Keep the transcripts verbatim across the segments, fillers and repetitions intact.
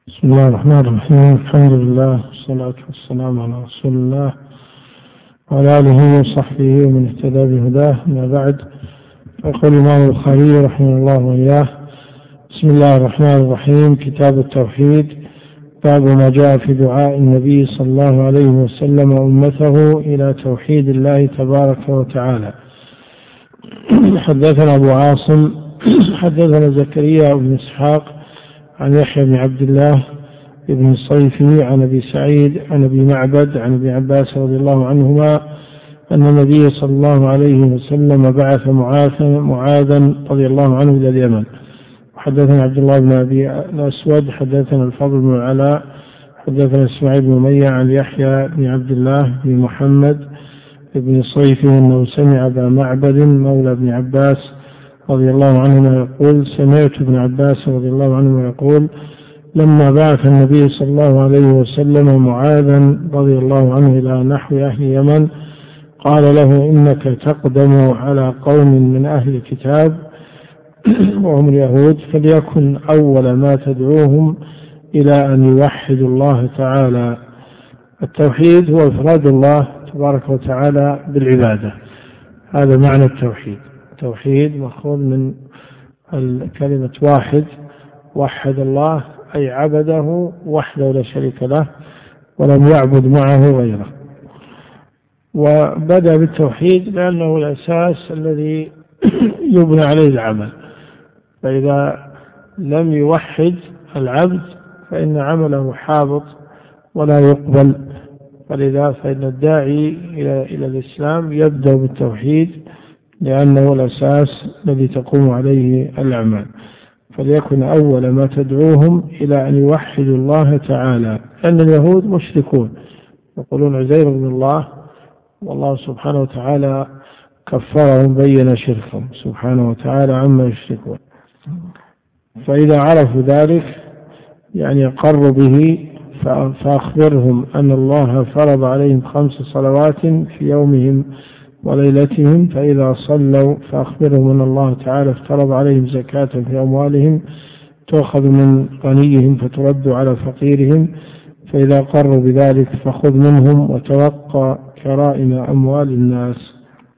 بسم الله الرحمن الرحيم. الحمد لله والصلاة والسلام على رسول الله وعلى آله وصحبه ومن اهتدى بهداه. أما بعد، يقول الإمام البخاري رحمه الله وإياه: بسم الله الرحمن الرحيم. كتاب التوحيد. باب ما جاء في دعاء النبي صلى الله عليه وسلم أمته إلى توحيد الله تبارك وتعالى. حدثنا أبو عاصم حدثنا زكريا بن إسحاق عن يحيى بن عبد الله بن الصيفي عن أبي سعيد عن أبي معبد عن أبي عباس رضي الله عنهما أن النبي صلى الله عليه وسلم بعث معاذا رضي الله عنه إلى اليمن. حدثنا عبد الله بن أبي الأسود حدثنا الفضل بن العلاء حدثنا إسماعيل بن أمية عن يحيى بن عبد الله بن محمد بن الصيفي أنه سمع أبا معبد مولى ابن عباس رضي الله عنهما يقول: سمعت ابن عباس رضي الله عنهما يقول: لما بعث النبي صلى الله عليه وسلم معاذا رضي الله عنه إلى نحو أهل اليمن قال له: إنك تقدم على قوم من أهل الكتاب وهم اليهود، فليكن أول ما تدعوهم إلى أن يوحدوا الله تعالى. التوحيد هو إفراد الله تبارك وتعالى بالعبادة، هذا معنى التوحيد. التوحيد مأخوذ من الكلمة واحد، وحد الله أي عبده وحده لا شريك له ولم يعبد معه غيره. وبدأ بالتوحيد لأنه الأساس الذي يبنى عليه العمل، فإذا لم يوحد العبد فإن عمله حابط ولا يقبل. فلذا فإن الداعي إلى إلى الإسلام يبدأ بالتوحيد لأنه الأساس الذي تقوم عليه الأعمال. فليكن أول ما تدعوهم إلى أن يوحدوا الله تعالى، لأن اليهود مشركون يقولون عزير بن الله، والله سبحانه وتعالى كفرهم بين شركهم سبحانه وتعالى عما يشركون. فإذا عرفوا ذلك يعني قروا به، فأخبرهم أن الله فرض عليهم خمس صلوات في يومهم وليلتهم، فإذا صلوا فأخبرهم أن الله تعالى افترض عليهم زكاة في أموالهم تؤخذ من غنيهم فترد على فقيرهم، فإذا قروا بذلك فخذ منهم وتوقى كرائم أموال الناس.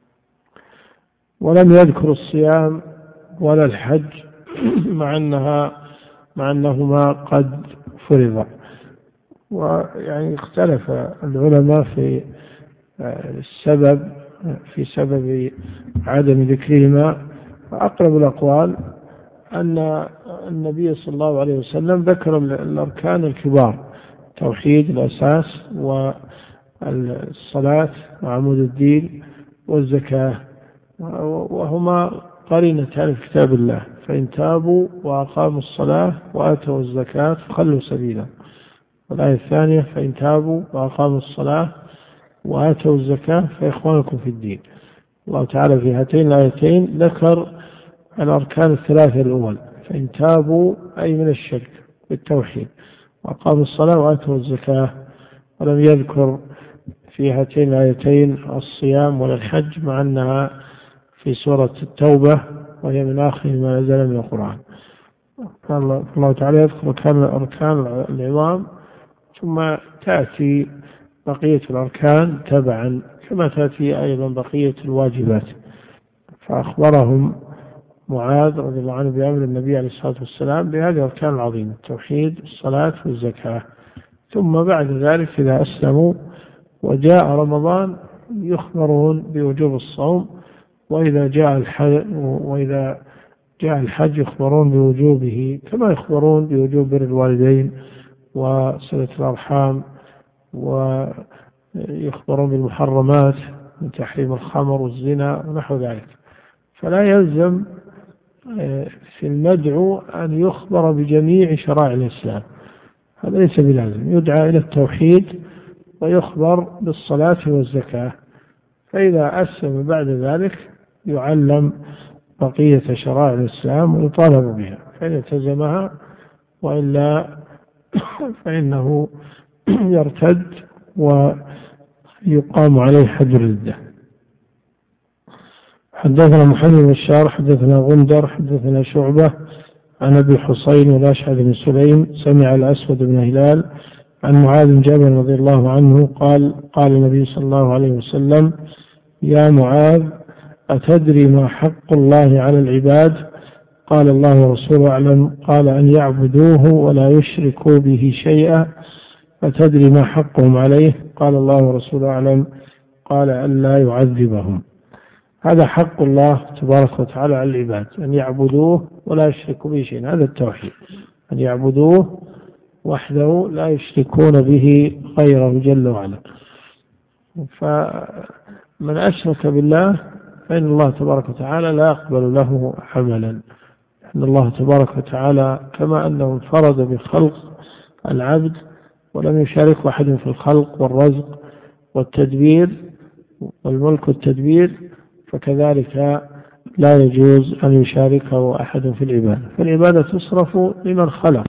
ولم يذكر الصيام ولا الحج مع أنها مع أنهما قد فرضا. ويعني اختلف العلماء في السبب في سبب عدم ذكرهما، فأقرب الأقوال أن النبي صلى الله عليه وسلم ذكر الأركان الكبار: توحيد الأساس، والصلاة وعمود الدين، والزكاة، وهما قرينتان في كتاب الله: فإن تابوا وأقاموا الصلاة وآتوا الزكاة فخلوا سبيلا. والآية الثانية: فإن تابوا وأقاموا الصلاة وآتوا الزكاة فإخوانكم في الدين. الله تعالى في هاتين الآيتين ذكر الأركان الثلاثة الأول: فإن تابوا أي من الشرك بالتوحيد، وأقاموا الصلاة وآتوا الزكاة، ولم يذكر في هاتين الآيتين الصيام ولا الحج مع أنها في سورة التوبة وهي من آخر ما نزل من القرآن. الله تعالى يذكر أركان العظام ثم تأتي بقية الأركان تبعا، كما تأتي أيضا بقية الواجبات. فأخبرهم معاذ رضي الله عنه بأمر النبي عليه الصلاة والسلام بهذه الأركان العظيمة: التوحيد، الصلاة، والزكاة. ثم بعد ذلك إذا أسلموا وجاء رمضان يخبرون بوجوب الصوم، وإذا جاء الحج وإذا جاء الحج يخبرون بوجوبه، كما يخبرون بوجوب بر الوالدين وصلة الأرحام، ويخبرون بالمحرمات من تحريم الخمر والزنا ونحو ذلك. فلا يلزم في المدعو أن يخبر بجميع شرائع الإسلام، هذا ليس بلازم. يدعى إلى التوحيد ويخبر بالصلاة والزكاة، فإذا أسلم بعد ذلك يعلم بقية شرائع الإسلام ويطالب بها، فإن التزمها، وإلا فإنه يرتد ويقام عليه حد الردة. حدثنا محمد بن بشار حدثنا غندر حدثنا شعبة عن أبي حصين والأشعث بن سليم سمع الأسود بن هلال عن معاذ بن جبل رضي الله عنه قال قال النبي صلى الله عليه وسلم: يا معاذ، أتدري ما حق الله على العباد؟ قال: الله ورسوله أعلم. قال: أن يعبدوه ولا يشركوا به شيئا. أتدري ما حقهم عليه؟ قال: الله ورسوله أعلم. قال: أن لا يعذبهم. هذا حق الله تبارك وتعالى على العباد، أن يعبدوه ولا يشركوا به شيئا. هذا التوحيد، أن يعبدوه وحده لا يشركون به غيره جل وعلا. فمن أشرك بالله فإن الله تبارك وتعالى لا يقبل له عملا. أن الله تبارك وتعالى كما أنه انفرد بخلق العبد ولم يشارك أحد في الخلق والرزق والتدبير والملك والتدبير، فكذلك لا يجوز أن يشاركه أحد في العبادة، فالعبادة تصرف لمن خلق.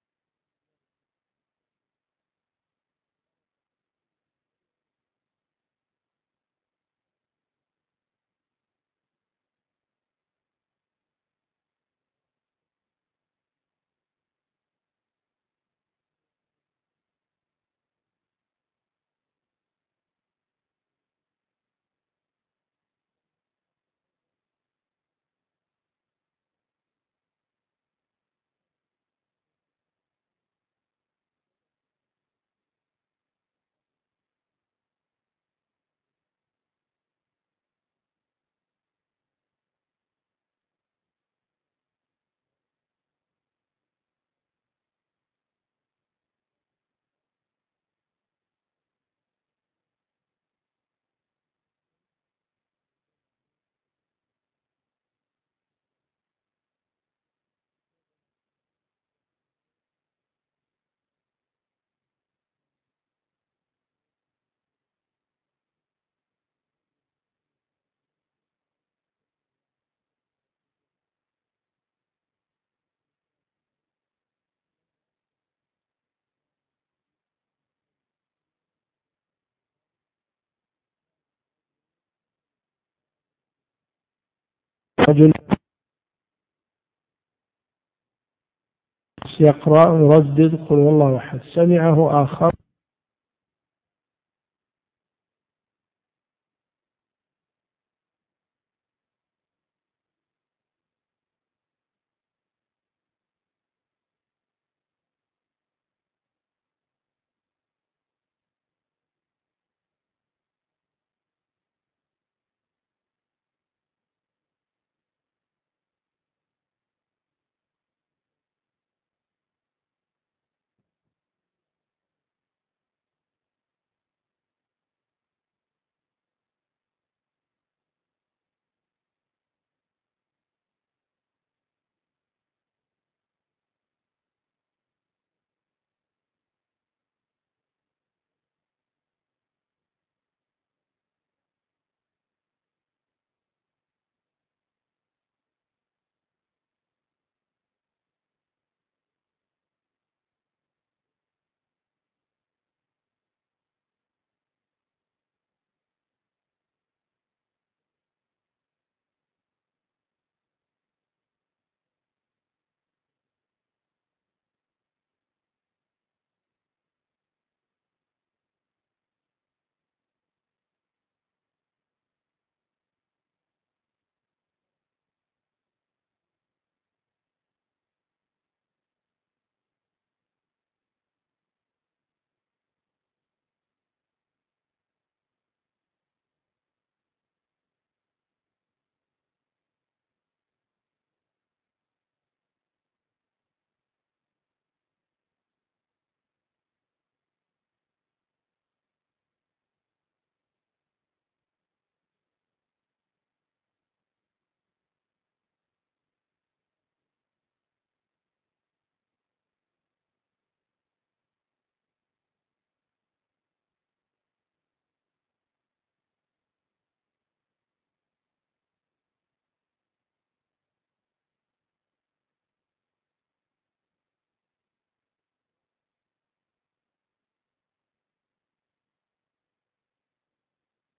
رجل يقرأ يردد قل والله أحد، سمعه آخر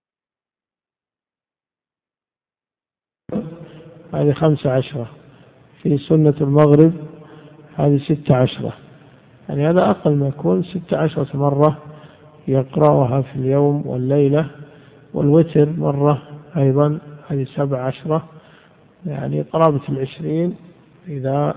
هذه خمسة عشرة في سنة المغرب هذه ستة عشرة، يعني هذا أقل ما يكون، ستة عشرة مرة يقرأها في اليوم والليلة. والوتر مرة أيضا هذه سبع عشرة، يعني قرابة العشرين إذا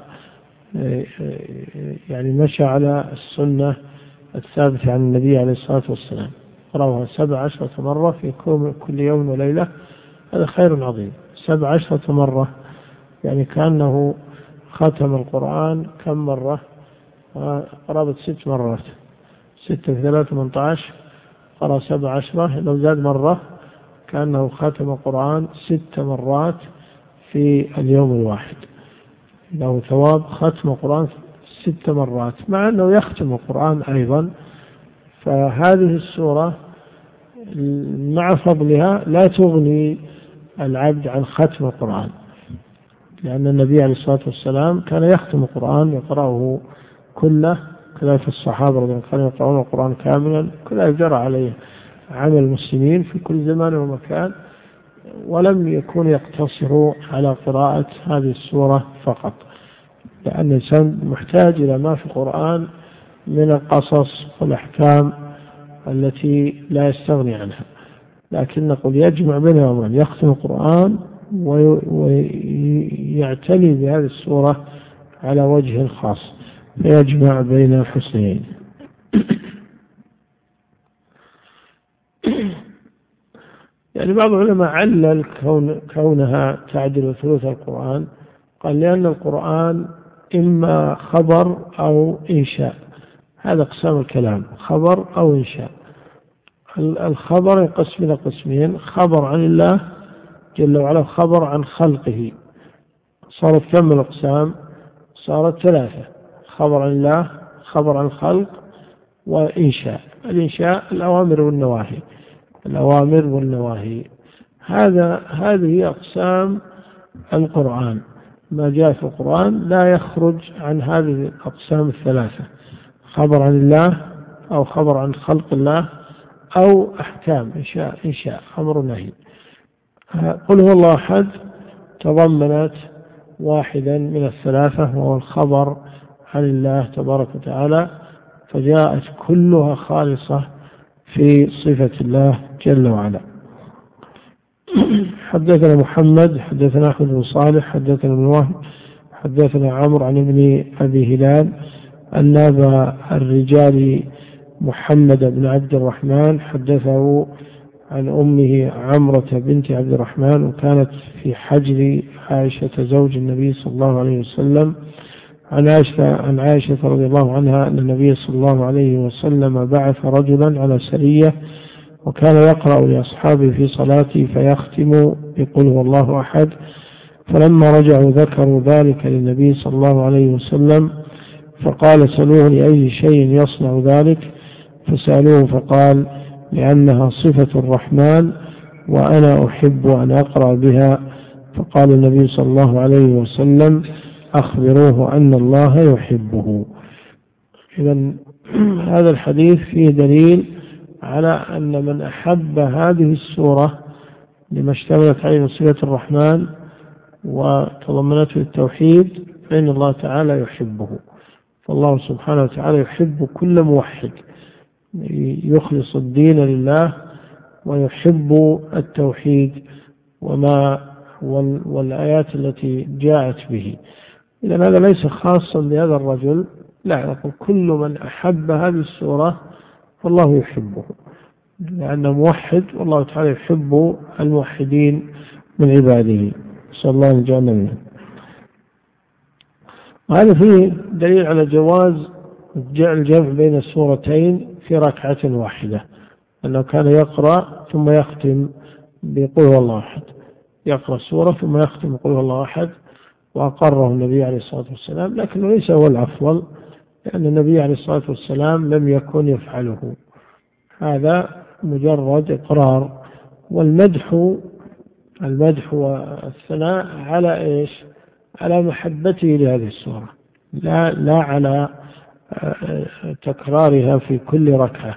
يعني مشى على السنة الثابتة عن النبي عليه الصلاة والسلام، قرأها سبع عشرة مرة في كل يوم وليلة، هذا خير عظيم. سبع عشرة مرة يعني كأنه ختم القرآن كم مرة؟ قرابة ست مرات، ستة في ثلاثة ثمانية عشر، قرأ سبع عشرة، لو زاد مرة كأنه ختم القرآن ست مرات في اليوم الواحد، له ثواب ختم القرآن ست مرات، مع أنه يختم القرآن أيضا. فهذه السورة مع فضلها لا تغني العبد عن ختم القرآن، لأن النبي عليه الصلاة والسلام كان يختم القرآن يقرأه كله، كذلك الصحابة رضي الله عنهم كانوا يقرؤون القرآن كاملا، كذلك جرى عليه عمل المسلمين في كل زمان ومكان، ولم يكون يقتصروا على قراءة هذه السورة فقط، لأن الإنسان محتاج إلى ما في القرآن من القصص والأحكام التي لا يستغني عنها. لكن نقول يجمع بين أمرين، يختم القرآن ويعتني بهذه السورة على وجه خاص، فيجمع بين الحسنين. يعني بعض العلماء علل كون كونها تعدل ثلث القرآن، قال لأن القرآن إما خبر أو إنشاء، هذا أقسام الكلام، خبر أو إنشاء. الخبر ينقسم إلى قسمين، خبر عن الله جل وعلا، خبر عن خلقه، صارت كم الأقسام؟ صارت ثلاثة، خبر عن الله، خبر عن الخلق، وإنشاء. الإنشاء الأوامر والنواهي، الأوامر والنواهي، هذا هذه أقسام القرآن. ما جاء في القرآن لا يخرج عن هذه الأقسام الثلاثة، خبر عن الله أو خبر عن خلق الله أو أحكام إنشاء إنشاء أمر نهي. قل هو الله أحد تضمنت واحدا من الثلاثة وهو الخبر عن الله تبارك وتعالى، فجاءت كلها خالصة في صفة الله جل وعلا. حدثنا محمد حدثنا أحمد بن صالح حدثنا ابن وهب حدثنا عمرو عن ابن أبي هلال أن أبا الرجال محمد بن عبد الرحمن حدثه عن أمه عمرة بنت عبد الرحمن، وكانت في حجر عائشة زوج النبي صلى الله عليه وسلم، عن عائشة, عن عائشة رضي الله عنها أن النبي صلى الله عليه وسلم بعث رجلا على سرية، وكان يقرأ لأصحابه في صلاته فيختم بقل هو الله أحد، فلما رجعوا ذكروا ذلك للنبي صلى الله عليه وسلم، فقال سألوه لأي شيء يصنع ذلك؟ فسألوه فقال لأنها صفة الرحمن وأنا أحب أن أقرأ بها. فقال النبي صلى الله عليه وسلم أخبروه أن الله يحبه. إذن هذا الحديث فيه دليل على أن من أحب هذه السورة لما اشتملت عليه من صفة الرحمن وتضمنته التوحيد فإن الله تعالى يحبه. فالله سبحانه وتعالى يحب كل موحد يخلص الدين لله ويحب التوحيد وما والآيات التي جاءت به. إذن هذا ليس خاصا بهذا الرجل، لا، نقول كل من أحب هذه السورة فالله يحبه، لأنه موحد والله تعالى يحب الموحدين من عباده، صلى الله عليه وسلم. وهذا فيه دليل على جواز الجمع بين السورتين في ركعة واحدة، أنه كان يقرأ ثم يختم بقل هو الله أحد، يقرأ السورة ثم يختم بقل هو الله أحد، وأقره النبي عليه الصلاة والسلام، لكنه ليس هو الأفضل، لأن النبي عليه الصلاة والسلام لم يكن يفعله، هذا مجرد إقرار. والمدح المدح والثناء على إيش؟ على محبته لهذه السورة، لا, لا على تكرارها في كل ركعة،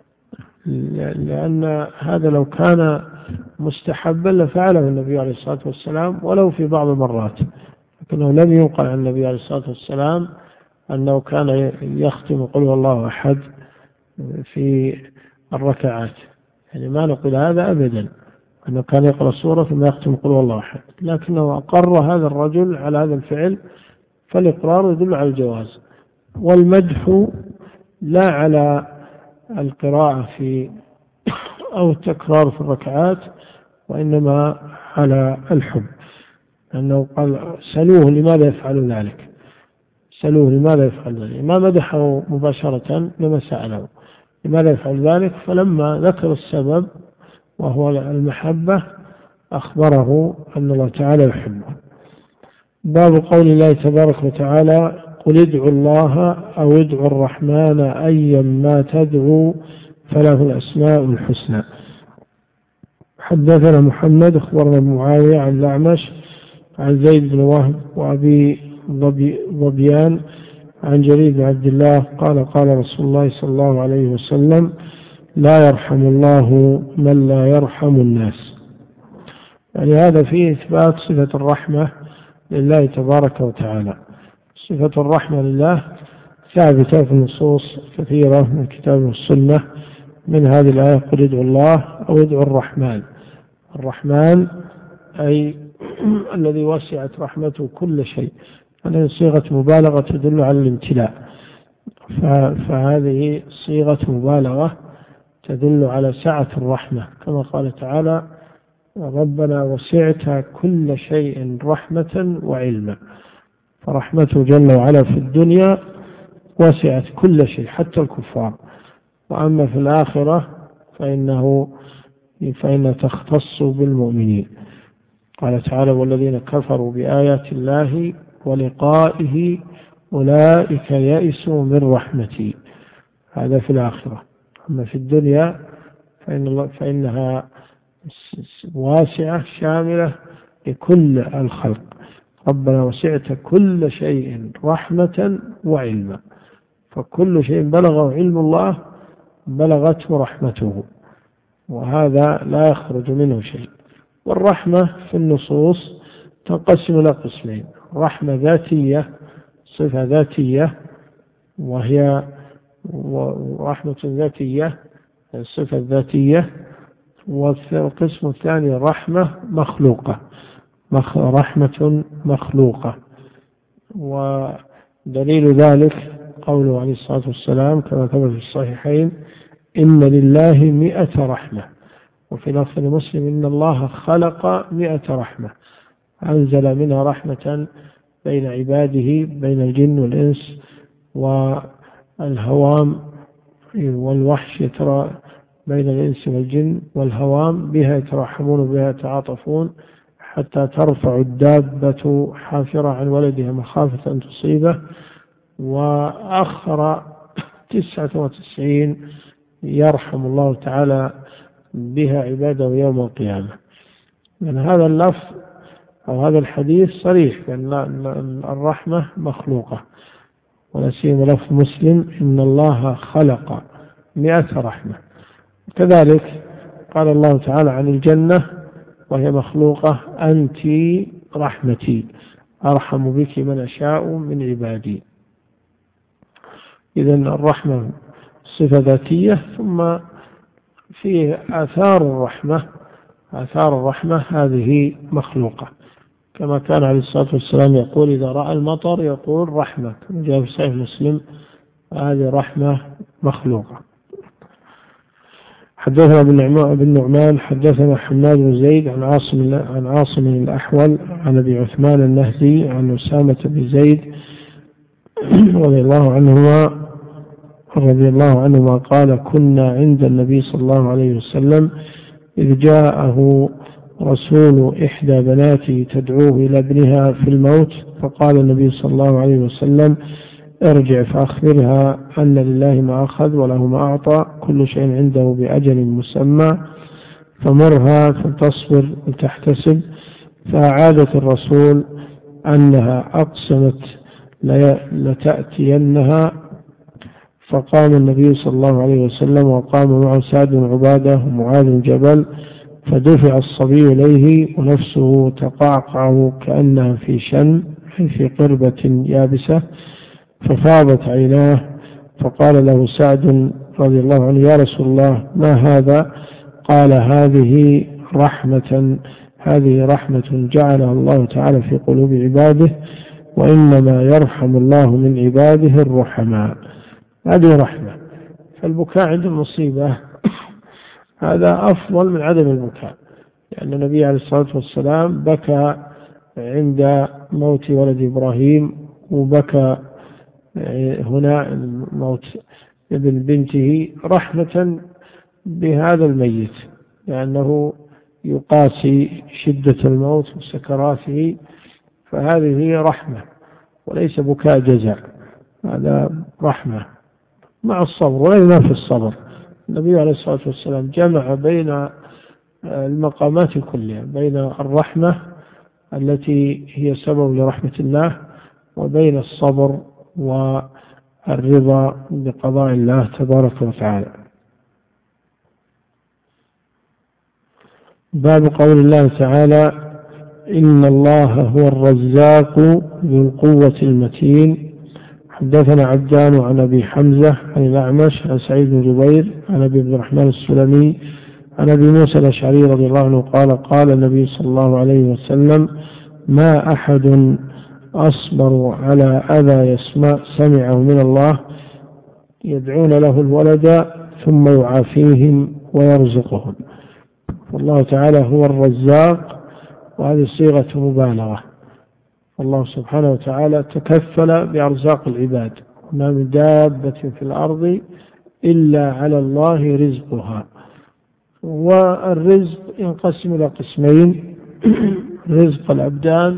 لأن هذا لو كان مستحبا لفعله النبي عليه الصلاة والسلام ولو في بعض المرات، لكنه لم ينقل عن النبي عليه الصلاة والسلام أنه كان يختم قل هو الله أحد في الركعات، يعني ما نقول هذا أبدا أنه كان يقرأ سورة ثم يختم قل هو الله أحد، لكنه أقر هذا الرجل على هذا الفعل، فالإقرار يدل على الجواز. والمدح لا على القراءة في أو التكرار في الركعات، وإنما على الحب، لأنه قال سألوه لماذا يفعل ذلك، سألوه لماذا يفعل ذلك، ما مدحه مباشرة لما سأله لماذا يفعل ذلك، فلما ذكر السبب وهو المحبة أخبره أن الله تعالى يحبه. باب قول الله تبارك وتعالى قل ادعوا الله أو ادعوا الرحمن أيا ما تدعوا فله الأسماء الحسنى. حدثنا محمد أخبرنا معاوية عن الأعمش عن زيد بن وهب وأبي ظبيان عن جرير بن عبد الله قال قال رسول الله صلى الله عليه وسلم لا يرحم الله من لا يرحم الناس. يعني هذا فيه إثبات صفة الرحمة لله تبارك وتعالى. صفة الرحمة لله ثابتة في النصوص كثيرة من الكتاب والسنة، من هذه الآية قل ادعوا الله أو ادعوا الرحمن. الرحمن أي الذي وسعت رحمته كل شيء، هذه صيغة مبالغة تدل على الامتلاء، فهذه صيغة مبالغة تدل على سعة الرحمة، كما قال تعالى ربنا وسعت كل شيء رحمة وعلما. فرحمته جل وعلا في الدنيا وسعت كل شيء حتى الكفار، وأما في الآخرة فإنه فإنها تختص بالمؤمنين. قال تعالى والذين كفروا بآيات الله ولقائه أولئك يئسوا من رحمتي. هذا في الآخرة. أما في الدنيا فإن الله فإنها واسعة شاملة لكل الخلق. ربنا وسعت كل شيء رحمة وعلما، فكل شيء بلغه علم الله بلغته رحمته، وهذا لا يخرج منه شيء. والرحمة في النصوص تنقسم إلى قسمين: رحمة ذاتية صفة ذاتية وهي رحمة ذاتية صفة ذاتية، والقسم الثاني رحمة مخلوقة رحمة مخلوقة. ودليل ذلك قوله عليه الصلاة والسلام كما ثبت في الصحيحين إن لله مئة رحمة، وفي لفظ مسلم إن الله خلق مئة رحمة، أنزل منها رحمة بين عباده بين الجن والإنس والهوام والوحش يترى بين الإنس والجن والهوام، بها يترحمون بها يتعاطفون، حتى ترفع الدابة حافرة عن ولدها مخافة أن تصيبه، وآخر تسعة وتسعين يرحم الله تعالى بها عباده يوم القيامة. من هذا اللفظ أو هذا الحديث صريح بأن الرحمة مخلوقة، ولا سيما لفظ مسلم إن الله خلق مئة رحمة. كذلك قال الله تعالى عن الجنة وهي مخلوقة أنت رحمتي أرحم بك من أشاء من عبادي. إذن الرحمة صفة ذاتية، ثم فيه آثار الرحمة آثار الرحمة هذه مخلوقة، كما كان عليه الصلاة والسلام يقول إذا رأى المطر يقول رحمة، كما جاء في صحيح مسلم، هذه رحمة مخلوقة. حدثنا بن نعمان حدثنا حماد بن زيد عن عاصم عن عاصم الأحول عن أبي عثمان النهدي عن أسامة بن زيد رضي الله عنهما رضي الله عنهما قال كنا عند النبي صلى الله عليه وسلم إذ جاءه رسول إحدى بناته تدعوه إلى ابنها في الموت، فقال النبي صلى الله عليه وسلم ارجع فأخبرها أن لله ما أخذ وله ما أعطى كل شيء عنده بأجل مسمى، فمرها فتصبر وتحتسب. فأعادت الرسول أنها أقسمت لتأتينها، فقام النبي صلى الله عليه وسلم وقام معه سعد بن عبادة ومعاذ بن جبل، فدفع الصبي إليه ونفسه تقعقع كأنها في شن في قربة يابسة ففاضت عيناه، فقال له سعد رضي الله عنه: يا رسول الله ما هذا؟ قال: هذه رحمة هذه رحمة جعلها الله تعالى في قلوب عباده، وإنما يرحم الله من عباده الرحماء. هذه رحمة. فالبكاء عند المصيبة هذا أفضل من عدم البكاء، لأن النبي عليه الصلاة والسلام بكى عند موت ولد إبراهيم، وبكى هنا موت ابن بنته رحمة بهذا الميت، لأنه يقاسي شدة الموت وسكراته، فهذه رحمة وليس بكاء جزع، هذا رحمة مع الصبر ولا ينافي الصبر. النبي عليه الصلاة والسلام جمع بين المقامات كلها، بين الرحمة التي هي سبب لرحمة الله، وبين الصبر والرضا بقضاء الله تبارك وتعالى. باب قول الله تعالى: إن الله هو الرزاق ذو القوة المتين. حدثنا عبدان عن أبي حمزة عن الأعمش عن سعيد بن جبير عن أبي عبد الرحمن السلمي عن أبي موسى الأشعري رضي الله عنه قال: قال النبي صلى الله عليه وسلم: ما أحد أصبر على أذى يسمع سمعه من الله يدعون له الولد ثم يعافيهم ويرزقهم. والله تعالى هو الرزاق، وهذه صيغة مبالغة. الله سبحانه وتعالى تكفل بأرزاق العباد، ما من دابة في الأرض إلا على الله رزقها. والرزق ينقسم إلى قسمين: رزق الأبدان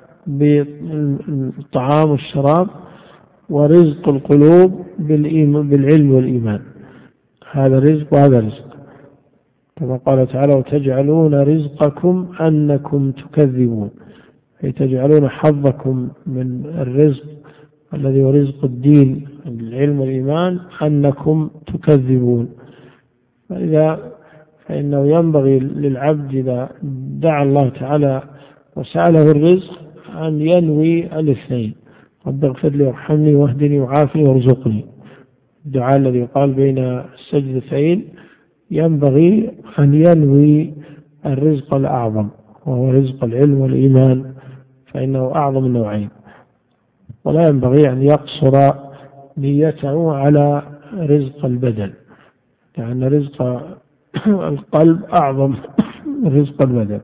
بالطعام والشراب، ورزق القلوب بالعلم والإيمان. هذا رزق وهذا رزق، كما قال تعالى: وتجعلون رزقكم أنكم تكذبون، أي تجعلون حظكم من الرزق الذي هو رزق الدين العلم والإيمان أنكم تكذبون. فإذا فإنه ينبغي للعبد إذا دعا الله تعالى وسأله الرزق أن ينوي الاثنين: رب اغفر لي وارحمني واهدني وعافني وارزقني. الدعاء الذي قال بين السجدتين ينبغي أن ينوي الرزق الأعظم، وهو رزق العلم والإيمان، فإنه أعظم النوعين، ولا ينبغي أن يقصر نيته على رزق البدن، لأن رزق القلب أعظم من رزق البدن.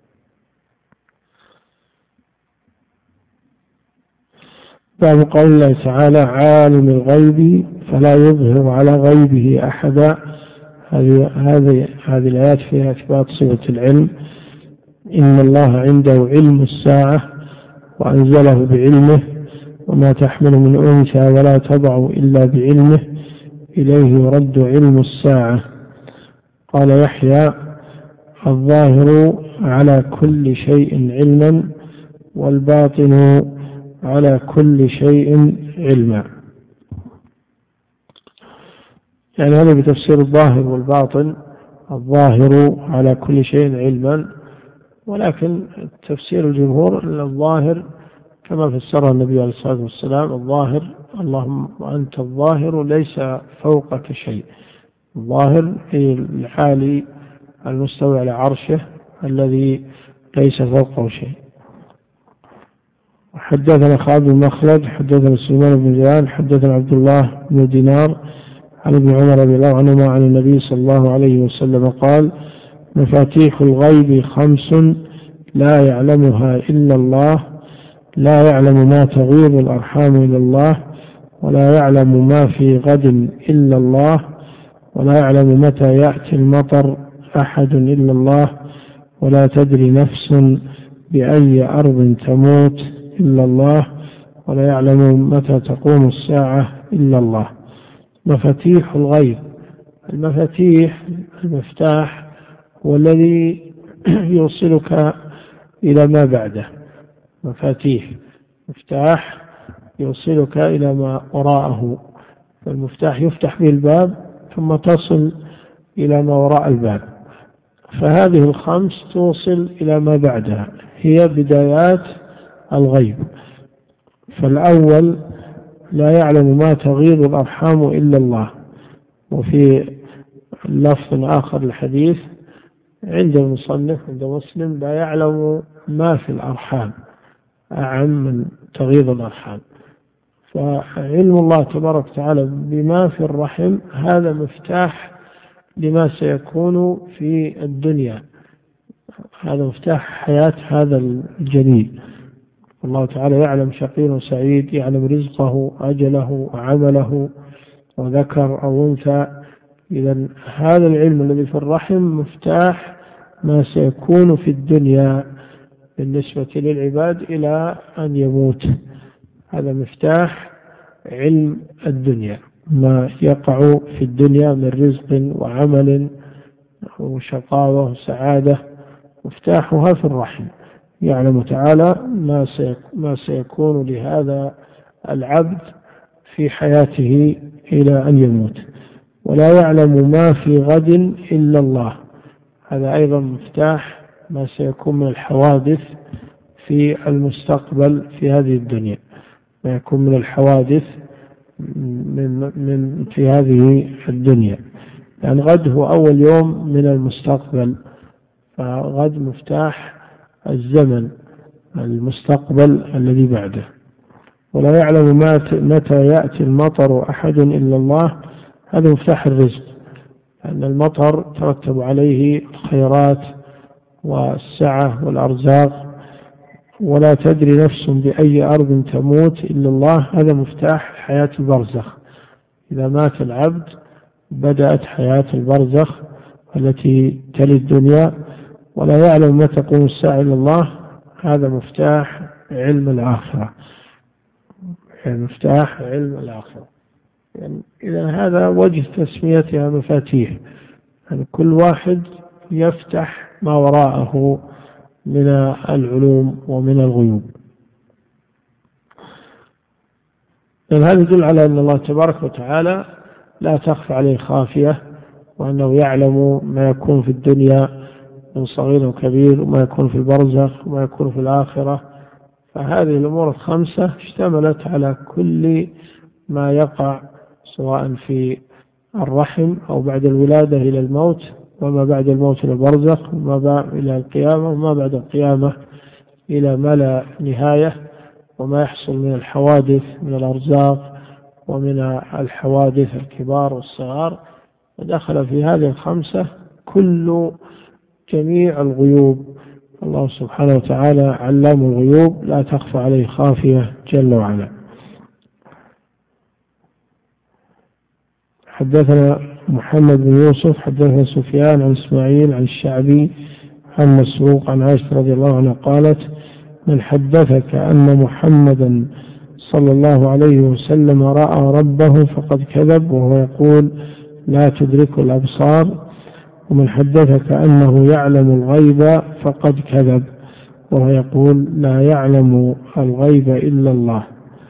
باب قول الله تعالى: عالم الغيب فلا يظهر على غيبه أحدا. هذه هذه هذه الآيات فيها إثبات صفة العلم. إن الله عنده علم الساعة وأنزله بعلمه، وما تحمل من أنثى ولا تضع إلا بعلمه، إليه يرد علم الساعة. قال يحيى: الظاهر على كل شيء علما، والباطن على كل شيء علما. يعني هذا بتفسير الظاهر والباطن. الظاهر على كل شيء علما، ولكن تفسير الجمهور أن الظاهر كما فسره النبي عليه الصلاة والسلام: الظاهر اللهم أنت الظاهر ليس فوقك شيء. الظاهر هي العالي المستوى على عرشه الذي ليس فوقه شيء. حدثنا خالد بن مخلد حدثنا سليمان بن جلال حدثنا عبد الله بن دينار عن ابن عمر رضي الله عنهما عن النبي صلى الله عليه وسلم قال: مفاتيح الغيب خمس لا يعلمها إلا الله، لا يعلم ما تغيض الأرحام إلا الله، ولا يعلم ما في غد إلا الله، ولا يعلم متى يأتي المطر أحد إلا الله، ولا تدري نفس بأي أرض تموت إلا الله، ولا يعلم متى تقوم الساعة إلا الله. مفاتيح الغيب، المفاتيح المفتاح هو الذي يوصلك إلى ما بعده. مفاتيح مفتاح يوصلك إلى ما وراءه، فالمفتاح يفتح به الباب ثم تصل إلى ما وراء الباب. فهذه الخمس توصل إلى ما بعدها، هي بدايات الغيب. فالأول لا يعلم ما تغيض الأرحام إلا الله. وفي لفظ آخر الحديث عند المصنف عند مسلم لا يعلم ما في الأرحام أعم من تغيض الأرحام. فعلم الله تبارك وتعالى بما في الرحم هذا مفتاح لما سيكون في الدنيا، هذا مفتاح حياة هذا الجنين. الله تعالى يعلم شقي وسعيد، يعلم رزقه أجله وعمله وذكر أو أنثى. إذن هذا العلم الذي في الرحم مفتاح ما سيكون في الدنيا بالنسبة للعباد إلى أن يموت. هذا مفتاح علم الدنيا، ما يقع في الدنيا من رزق وعمل وشقاوة وسعادة مفتاحها في الرحم. يعلم تعالى ما سيكون لهذا العبد في حياته إلى أن يموت. ولا يعلم ما في غد إلا الله، هذا أيضا مفتاح ما سيكون من الحوادث في المستقبل في هذه الدنيا، ما يكون من الحوادث من, من في هذه الدنيا، لأن يعني غد هو أول يوم من المستقبل، فغد مفتاح الزمن المستقبل الذي بعده. ولا يعلم متى يأتي المطر أحد إلا الله، هذا مفتاح الرزق، لأن المطر ترتب عليه الخيرات والسعة والأرزاق. ولا تدري نفس بأي أرض تموت إلا الله، هذا مفتاح حياة البرزخ. إذا مات العبد بدأت حياة البرزخ التي تلي الدنيا. ولا يعلم ما تقوم الساعة إلا الله، هذا مفتاح علم الآخرة، يعني مفتاح علم الآخرة. يعني إذا هذا وجه تسميتها مفاتيح، يعني كل واحد يفتح ما وراءه من العلوم ومن الغيوب. يعني هذا يدل على أن الله تبارك وتعالى لا تخفى عليه خافية، وأنه يعلم ما يكون في الدنيا من صغير وكبير، وما يكون في البرزخ وما يكون في الآخرة. فهذه الأمور الخمسة اشتملت على كل ما يقع سواء في الرحم أو بعد الولادة إلى الموت، وما بعد الموت إلى البرزخ، وما بعد إلى القيامة، وما بعد القيامة إلى ما لا نهاية، وما يحصل من الحوادث من الأرزاق ومن الحوادث الكبار والصغار. ودخل في هذه الخمسة كل جميع الغيوب. الله سبحانه وتعالى علام الغيوب لا تخفى عليه خافية جل وعلا. حدثنا محمد بن يوسف حدثنا سفيان عن إسماعيل عن الشعبي عن مسروق عن عائشة رضي الله عنها قالت: من حدثك أن محمدا صلى الله عليه وسلم رأى ربه فقد كذب، وهو يقول: لا تدرك الأبصار. ومن حدثك أنه يعلم الغيب فقد كذب، وهو يقول: لا يعلم الغيب إلا الله.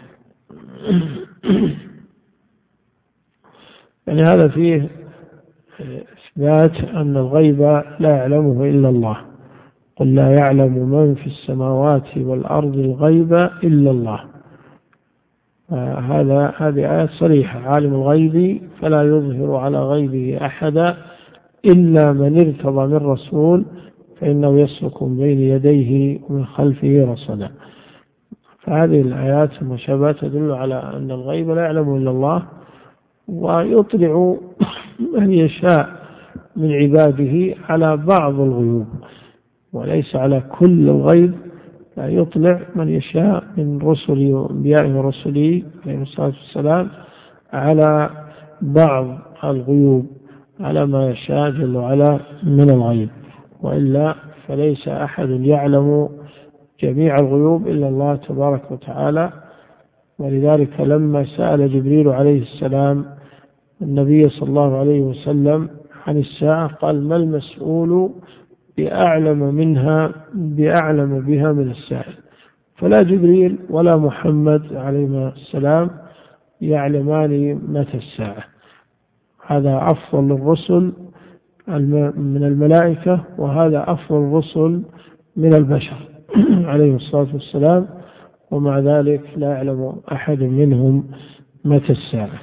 يعني هذا فيه إثبات أن الغيب لا يعلمه إلا الله. قل لا يعلم من في السماوات والأرض الغيب إلا الله. آه هذا هذه آية صريحة: عالم الغيب فلا يظهر على غيبه أحدا إلا من ارتضى من رسول فإنه يسلك من بين يديه ومن خلفه رصدا. فهذه الآيات المشابهة تدل على أن الغيب لا يعلم إلا الله، ويطلع من يشاء من عباده على بعض الغيوب وليس على كل الغيب. لا يطلع من يشاء من رسله وأنبيائه ورسله عليه الصلاة والسلام على بعض الغيوب على ما يشاء جل وعلا من الغيب، وإلا فليس أحد يعلم جميع الغيوب إلا الله تبارك وتعالى. ولذلك لما سأل جبريل عليه السلام النبي صلى الله عليه وسلم عن الساعة قال: ما المسؤول بأعلم منها بأعلم بها من السائل. فلا جبريل ولا محمد عليه السلام يعلمان متى الساعة. هذا أفضل الرسل من الملائكة، وهذا أفضل الرسل من البشر عليه الصلاة والسلام. ومع ذلك لا يعلم أحد منهم متى الساعة.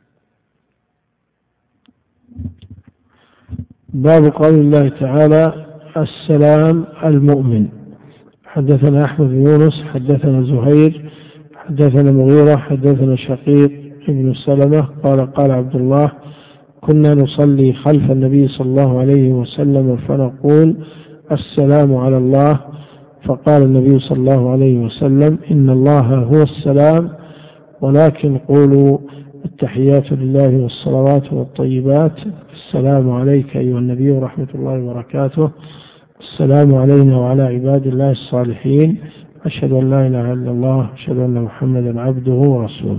باب قول الله تعالى السلام المؤمن. حدثنا أحمد بن يونس حدثنا زهير حدثنا مغيرة حدثنا شقيق ابن سلمة قال قال عبد الله كنا نصلي خلف النبي صلى الله عليه وسلم فنقول السلام على الله، فقال النبي صلى الله عليه وسلم إن الله هو السلام، ولكن قولوا التحيات لله والصلوات والطيبات، السلام عليك أيها النبي ورحمة الله وبركاته، السلام علينا وعلى عباد الله الصالحين، أشهد أن لا إله إلا الله، أشهد أن محمدا عبده ورسوله.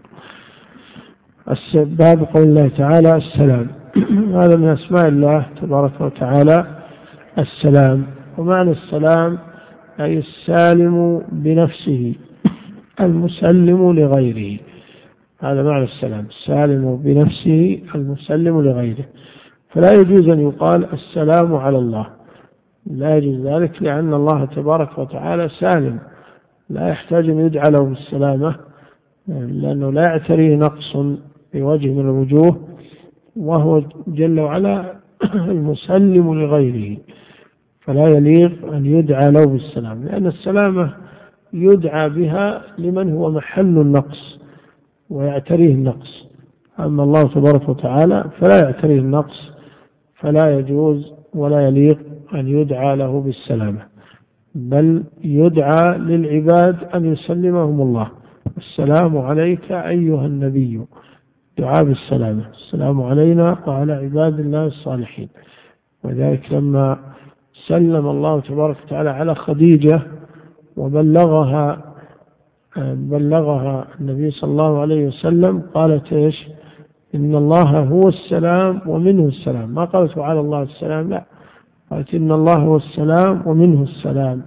باب قول الله تعالى السلام. هذا من أسماء الله تبارك وتعالى السلام، ومعنى السلام أي السالم بنفسه المسلم لغيره، هذا معنى السلام، السالم بنفسه المسلم لغيره. فلا يجوز أن يقال السلام على الله، لا يجوز ذلك، لأن الله تبارك وتعالى سالم لا يحتاج أن يدعى له بالسلامة، لأنه لا يعتريه نقص بوجه من الوجوه، وهو جل وعلا المسلم لغيره، فلا يليق أن يدعى له بالسلام، لأن السلامة يدعى بها لمن هو محل النقص ويعتريه النقص، أما الله تبارك وتعالى فلا يعتريه النقص، فلا يجوز ولا يليق أن يدعى له بالسلامة، بل يدعى للعباد أن يسلمهم الله. السلام عليك أيها النبي، دعاء بالسلامة، السلام علينا وعلى عباد الله الصالحين. وذلك لما سلم الله تبارك وتعالى على خديجة وبلغها بلغها النبي صلى الله عليه وسلم، قالت إيش؟ إن الله هو السلام ومنه السلام، ما قالت على الله السلام، لا، قالت إن الله هو السلام ومنه السلام،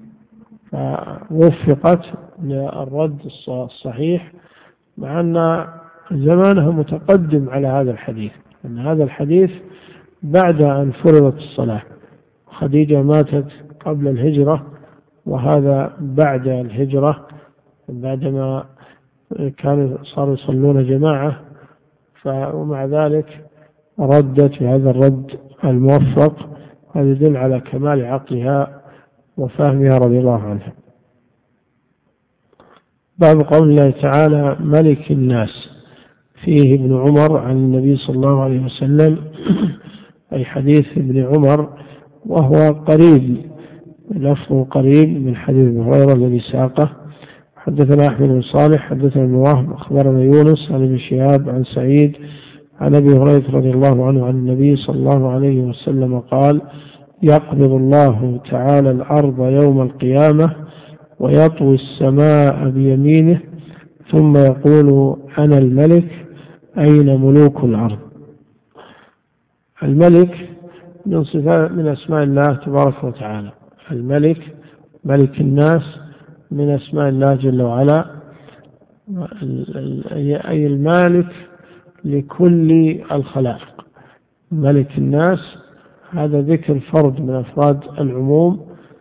فوفقت للرد الصحيح، مع أن زمانها متقدم على هذا الحديث، أن هذا الحديث بعد أن فرضت الصلاة، خديجة ماتت قبل الهجرة وهذا بعد الهجرة، بعدما كانوا صاروا يصلون جماعة، ومع ذلك ردت بهذا الرد الموفق، هذا يدل على كمال عقلها وفهمها رضي الله عنها. باب قول الله تعالى ملك الناس، فيه ابن عمر عن النبي صلى الله عليه وسلم، أي حديث ابن عمر، وهو قريب، لفظه قريب من حديث ابن هريرة الذي ساقه. حدثنا أحمد بن صالح حدثنا ابن وهب أخبرنا يونس عن ابن شهاب عن سعيد عن أبي هريرة رضي الله عنه عن النبي صلى الله عليه وسلم قال يقبض الله تعالى الأرض يوم القيامة ويطوي السماء بيمينه ثم يقول أنا الملك أين ملوك الأرض. الملك من صفات من أسماء الله تبارك وتعالى، الملك ملك الناس من أسماء الله جل وعلا، أي المالك لكل الخلائق. ملك الناس هذا ذكر فرد من أفراد العموم،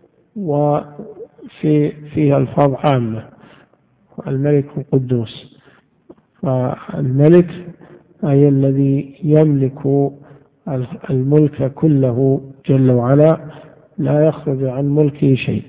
وفي فيها ألفاظ عامة، الملك القدوس. فالملك أي الذي يملك الملك كله جل وعلا، لا يخرج عن ملكه شيء.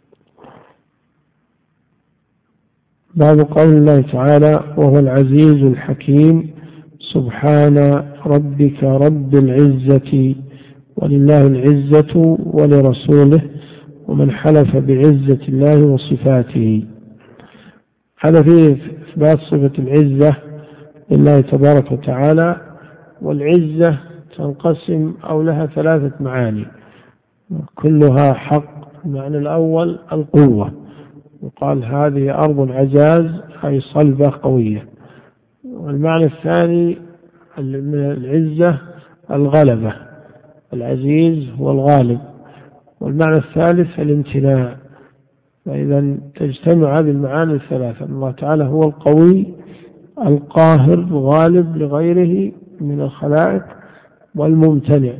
باب قول الله تعالى وهو العزيز الحكيم سبحان ربك رب العزة ولله العزة ولرسوله ومن حلف بعزة الله وصفاته. هذا فيه إثبات صفة العزة لله تبارك وتعالى، والعزة تنقسم أو لها ثلاثة معاني كلها حق. المعنى الأول القوة، وقال هذه أرض عجاز أي صلبة قوية. والمعنى الثاني من العزة الغلبة، العزيز هو الغالب. والمعنى الثالث الامتناع. فإذا تجتمع هذه المعاني الثلاثة، الله تعالى هو القوي القاهر الغالب لغيره من الخلائق، والممتنع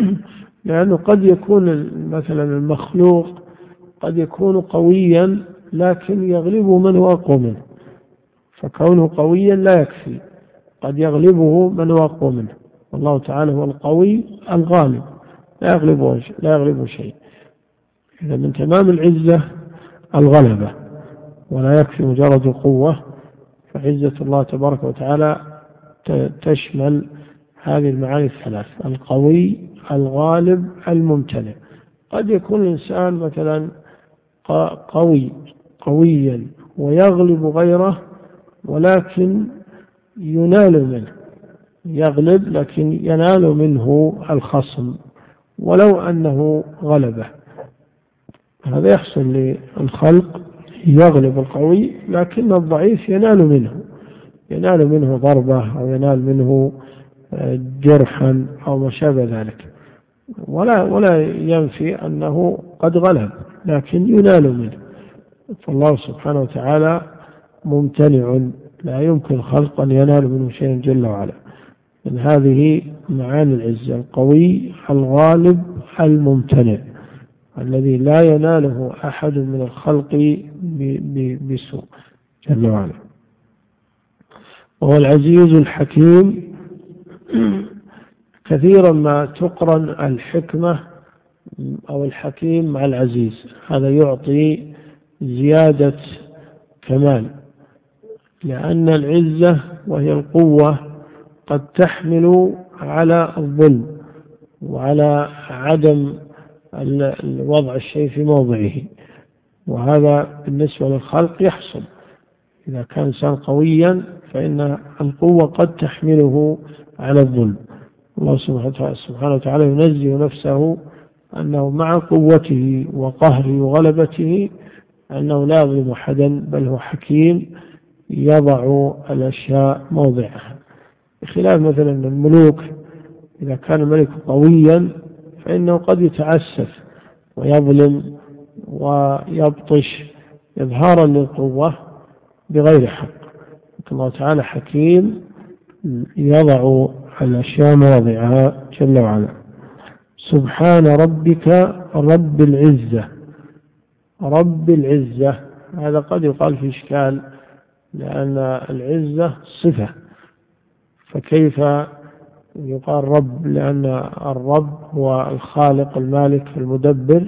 لأنه قد يكون مثلا المخلوق قد يكون قويا لكن يغلبه من هو أقوى منه، فكونه قويا لا يكفي، قد يغلبه من هو أقوى منه. والله تعالى هو القوي الغالب لا يغلبه لا يغلبه شيء. إذا من تمام العزة الغلبة، ولا يكفي مجرد القوة، فعزة الله تبارك وتعالى تشمل هذه المعاني الثلاث: القوي الغالب الممتنع. قد يكون الإنسان مثلا قوي قويا ويغلب غيره، ولكن ينال منه، يغلب لكن ينال منه الخصم ولو أنه غلبه. هذا يحصل للخلق، يغلب القوي لكن الضعيف ينال منه ينال منه ضربة أو ينال منه جرحا أو ما شابه ذلك، ولا ولا ينفي أنه قد غلب لكن ينال منه. فالله سبحانه وتعالى ممتنع، لا يمكن الخلق أن ينال منه شيء جل وعلا. من هذه معاني العزة: القوي الغالب الممتنع، الذي لا يناله أحد من الخلق بسوء جل وعلا. وهو العزيز الحكيم. كثيرا ما تقرن الحكمة أو الحكيم مع العزيز، هذا يعطي زيادة كمال، لأن العزة وهي القوة قد تحمل على الظلم وعلى عدم وضع الشيء في موضعه، وهذا بالنسبة للخلق يحصل. إذا كان إنسان قويا فإن القوة قد تحمله على الظلم. الله سبحانه وتعالى ينزه نفسه أنه مع قوته وقهره وغلبته أنه لا يظلم أحدا، بل هو حكيم يضع الأشياء موضعها، بخلاف مثلا الملوك. إذا كان الملك قويا فإنه قد يتعسف ويظلم ويبطش إظهارا للقوة بغير حق. الله تعالى حكيم يضع الأشياء مواضعها جل وعلا. سبحان ربك رب العزة. رب العزة هذا قد يقال في إشكال، لأن العزة صفة، فكيف يقال رب؟ لأن الرب هو الخالق المالك المدبر،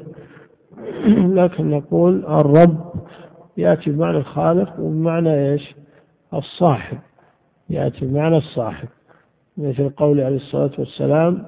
لكن نقول الرب يأتي بمعنى الخالق وبمعنى إيش؟ الصاحب، يأتي بمعنى الصاحب، مثل قول عليه الصلاة والسلام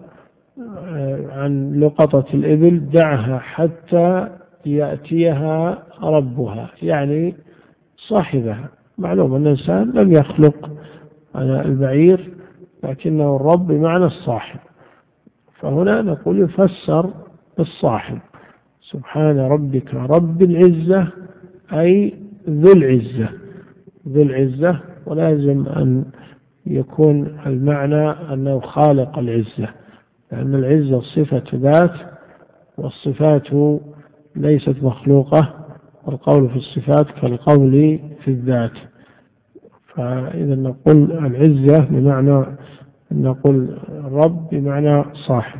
عن لقطة الإبل: دعها حتى يأتيها ربها، يعني صاحبها. معلوم أن الإنسان لم يخلق البعير، لكنه الرب بمعنى الصاحب، فهنا نقول يفسر بالصاحب. سبحان ربك رب العزة أي ذو العزة، ذو العزة، ولازم أن يكون المعنى أنه خالق العزة، لأن العزة صفة ذات، والصفات ليست مخلوقة، والقول في الصفات كالقول في الذات. فإذا نقول العزة بمعنى نقول الرب بمعنى صاحب.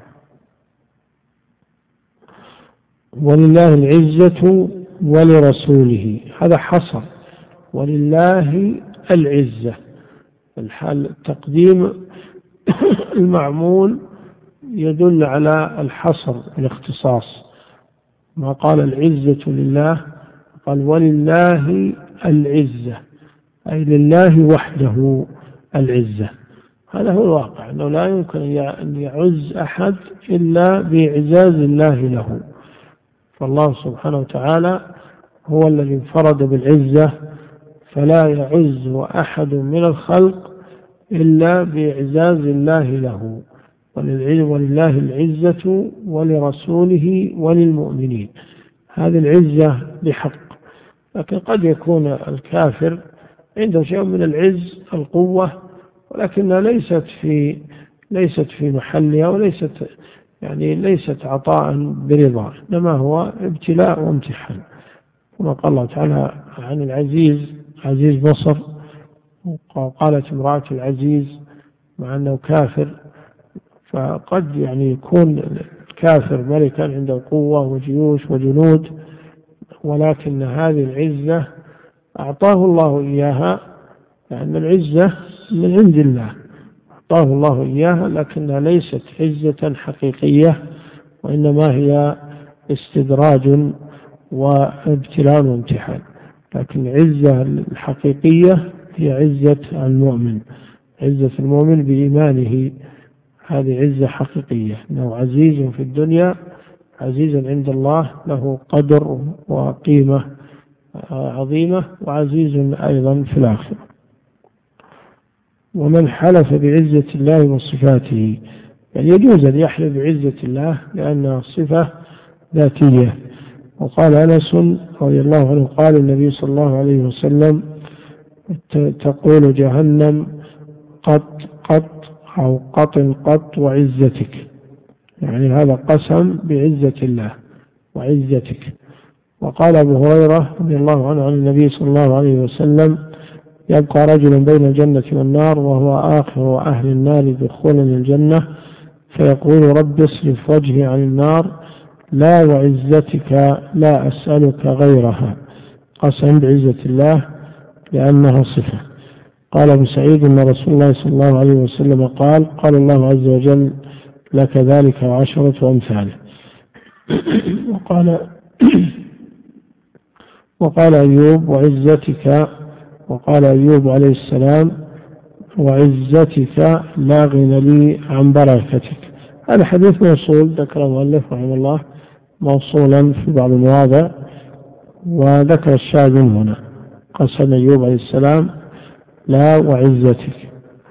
ولله العزة ولرسوله، هذا حصر، ولله العزة. الحال تقديم المعمول يدل على الحصر الاختصاص، ما قال العزة لله، قال ولله العزة، أي لله وحده العزة. هذا هو الواقع، أنه لا يمكن أن يعز أحد إلا بإعزاز الله له. فالله سبحانه وتعالى هو الذي انفرد بالعزة، فلا يعز أحد من الخلق إلا بإعزاز الله له. ولله العزة ولرسوله وللمؤمنين، هذه العزة بحق. لكن قد يكون الكافر عنده شيء من العز القوة، ولكنها ليست في ليست في محلها، وليست يعني ليست عطاء برضا، إنما هو ابتلاء وامتحان. كما قال الله تعالى عن العزيز: عزيز مصر. وقالت امرأة العزيز مع أنه كافر، فقد يعني يكون الكافر ملكا عنده قوة وجيوش وجنود، ولكن هذه العزة أعطاه الله إياها، لأن العزة من عند الله أعطاه الله إياها، لكنها ليست عزة حقيقية، وإنما هي استدراج وابتلاء وامتحان. لكن العزة الحقيقية هي عزة المؤمن، عزة المؤمن بإيمانه، هذه عزة حقيقية، أنه عزيز في الدنيا عزيز عند الله، له قدر وقيمة عظيمة، وعزيز أيضا في الآخرة. ومن حلف بعزة الله وصفاته، يعني يجوز أن يحلف بعزة الله لأنها صفة ذاتية. وقال أنس رضي الله عنه قال النبي صلى الله عليه وسلم تقول جهنم قط قط أو قط قط وعزتك، يعني هذا قسم بعزة الله وعزتك. وقال أبو هريرة رضي الله عنه عن النبي صلى الله عليه وسلم يبقى رجل بين الجنة والنار وهو آخر أهل النار دخولا الجنة، فيقول رب اصرف وجهي عن النار، لا وعزتك لا أسألك غيرها، قسم بعزة الله لأنها صفة. قال أبو سعيد أن رسول الله صلى الله عليه وسلم قال قال الله عز وجل لك ذلك وعشرة أمثاله. وقال وقال أيوب وعزتك، وقال أيوب عليه السلام وعزتك لا غنى لي عن بركتك. هذا حديث موصول ذكر المؤلف رحمه الله موصولا في بعض المواضع، وذكر الشاهد من هنا قسم أيوب عليه السلام لا وعزتك.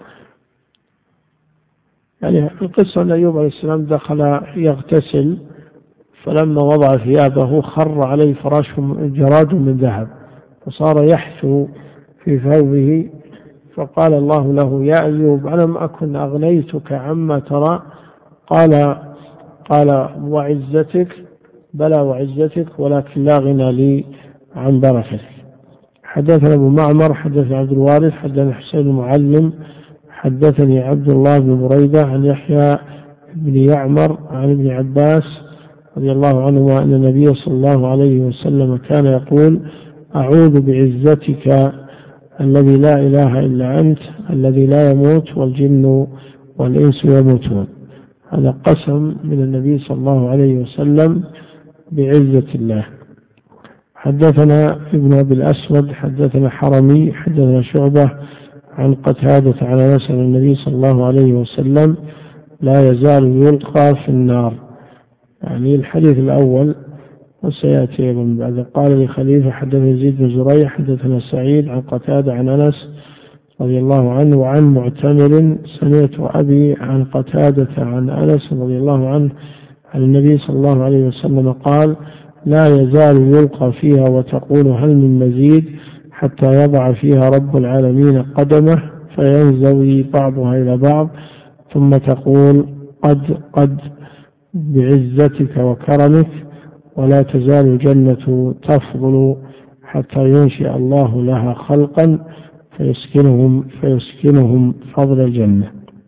يعني القصة أن أيوب عليه السلام دخل يغتسل، فلما وضع ثيابه خر عليه فراش جراد من ذهب، فصار يحثو في ثوبه، فقال الله له يا أيوب ألم أكن أغنيتك عما ترى؟ قال قال وعزتك، بلى وعزتك ولكن لا غنى لي عن بركتك. حدثنا أبو معمر حدثنا عبد الوارث حدثنا حسين المعلم حدثني عبد الله بن بريدة عن يحيى بن يعمر عن ابن عباس رضي الله عنهما أن النبي صلى الله عليه وسلم كان يقول أعوذ بعزتك الذي لا إله إلا أنت الذي لا يموت والجن والإنس يموتون. هذا قسم من النبي صلى الله عليه وسلم بعزة الله. حدثنا ابن أبي الأسود حدثنا حرمي حدثنا شعبة عن قتادة عن أنس النبي صلى الله عليه وسلم لا يزال يلقى في النار، يعني الحديث الأول وسيأتي من بعد. قال لخليفة حدثنا يزيد بن زريع حدثنا سعيد عن قتادة عن أنس رضي الله عنه وعن معتمر سمعت أبي عن قتادة عن أنس رضي الله عنه عن النبي صلى الله عليه وسلم قال لا يزال يلقى فيها وتقول هل من مزيد حتى يضع فيها رب العالمين قدمه فينزوي بعضها إلى بعض ثم تقول قد قد بعزتك وكرمك، ولا تزال الجنة تفضل حتى ينشئ الله لها خلقا فيسكنهم فيسكنهم فضل الجنة.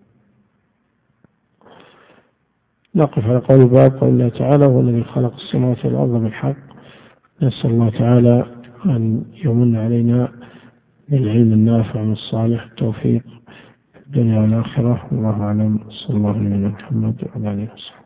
نقف على قول الباب. قال الله تعالى هو الذي خلق السماوات والأرض بالحق. نسأل الله تعالى أن يمن علينا بالعلم النافع والصالح التوفيق في الدنيا والآخرة. الله أعلم. صلى الله عليه وسلم محمد وعلى آله وصحبه.